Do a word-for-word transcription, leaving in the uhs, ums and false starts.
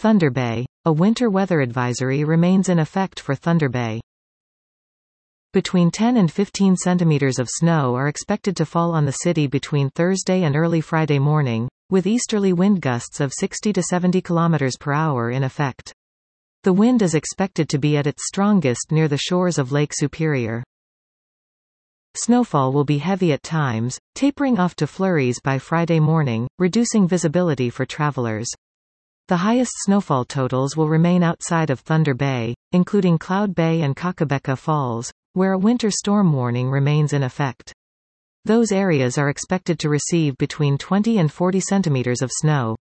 Thunder Bay. A winter weather advisory remains in effect for Thunder Bay. Between ten and fifteen centimeters of snow are expected to fall on the city between Thursday and early Friday morning, with easterly wind gusts of sixty to seventy kilometers per hour in effect. The wind is expected to be at its strongest near the shores of Lake Superior. Snowfall will be heavy at times, tapering off to flurries by Friday morning, reducing visibility for travelers. The highest snowfall totals will remain outside of Thunder Bay, including Cloud Bay and Kakabeka Falls, where a winter storm warning remains in effect. Those areas are expected to receive between twenty and forty centimeters of snow.